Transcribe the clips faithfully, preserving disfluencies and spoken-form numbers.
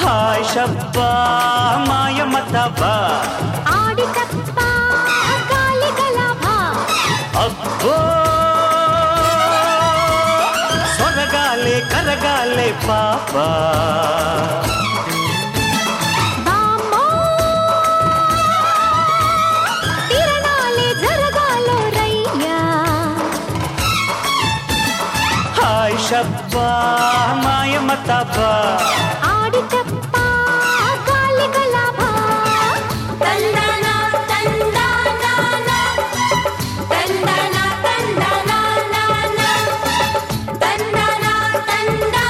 hi షబ్బా మాయమతబా ఆడి తప్ప గాలి గలభా అబ్బో సొరగాలే కరగాలే పాపా బామ్మో తిరణాలే జరగాలో రయ్యా హాయ్ షబ్బా మాయమతబా ఆడి తప్ప గాలి గలభా తందనా తందనా తందనా తందనా తందనా తందనా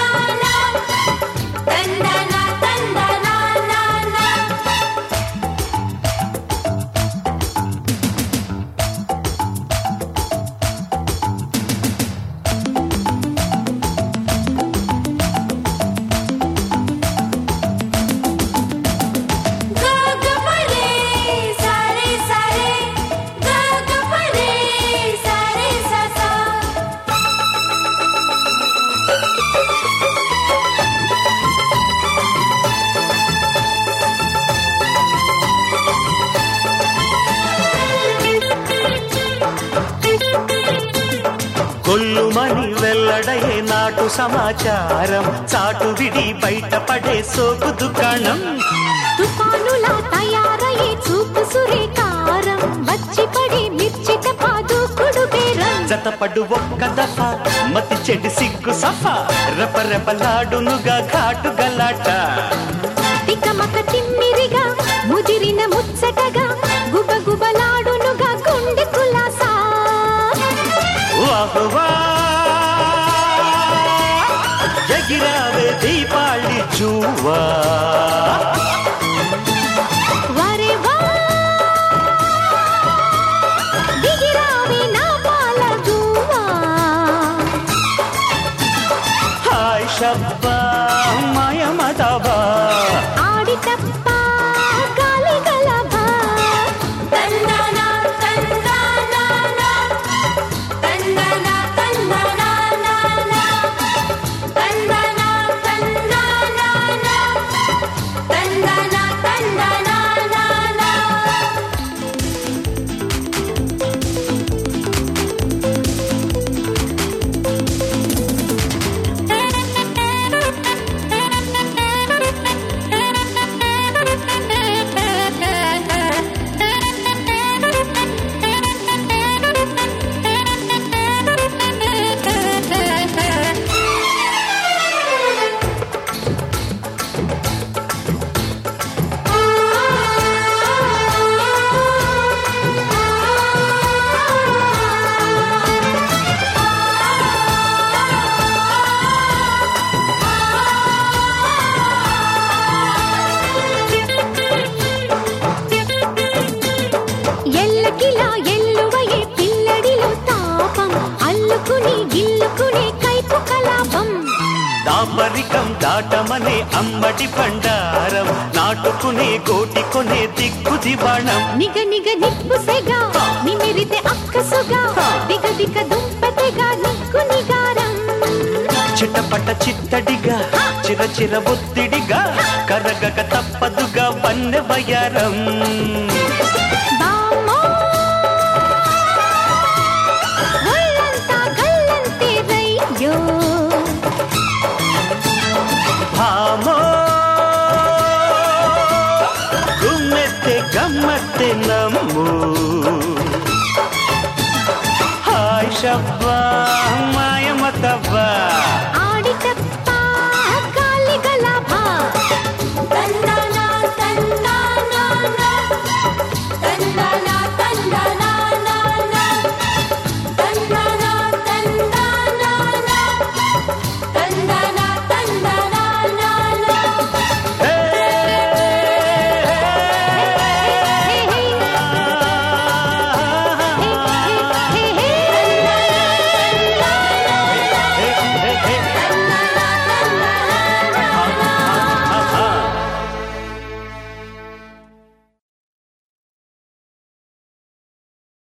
తందనా తందనా గగపరే సరే సరే గగపరే సరే ససా కొల్లుమని వెల్లడయే నాటు సమాచారం చాటు విడి బయటపడే సోకు దుకాణం తుఫానులా తయారయ్యే చూపు సురేకారం వచ్చి పడి మిర్చిట పాదుకుడు బేరం జతపడు ఒక్క దఫా మతి చెడి సిగ్గు సఫా రెపరెపలాడునుగా ఘాటు గలాట తికమక తిమ్మిరిగా ముదిరిన ముచ్చటగా గుబగుబలాడునుగా గుండె కులాసా వాహ్వా ఎగిరావే దీపాళి జూవా వరే వా దిగిరావే నా పాల గువ్వా హాయ్ షబ్బా మాయమతబా ఆడి తప్ప గాలి గలభా తందనా తందనా తందనా తందనా తందనా తందనా తందనా తందనా ఎల్లకిలా ఎల్లువయే పిల్లడిలో తాపం అల్లుకుని గిల్లుకునే కైపు కలాపం దాపరికం దాటమనే అమ్మడి బండారం నాటుకునే గోటి కొనే దిక్కు దివాణం నిగ నిగ నిప్పు సెగా నిమిరితే అక్కసుగా దిగ దిగ దుంపతెగా నిక్కు నిగారం చిటపట చిత్తడిగా చిర చిర ఒత్తిడిగా కరగక తప్పదుగా వన్నె వయారం బామ్మో ఒళ్ళంతా గల్లంతే రయ్యో భామో గుమ్మెత్తే గమ్మత్తే నమ్ము హాయ్ షబ్బా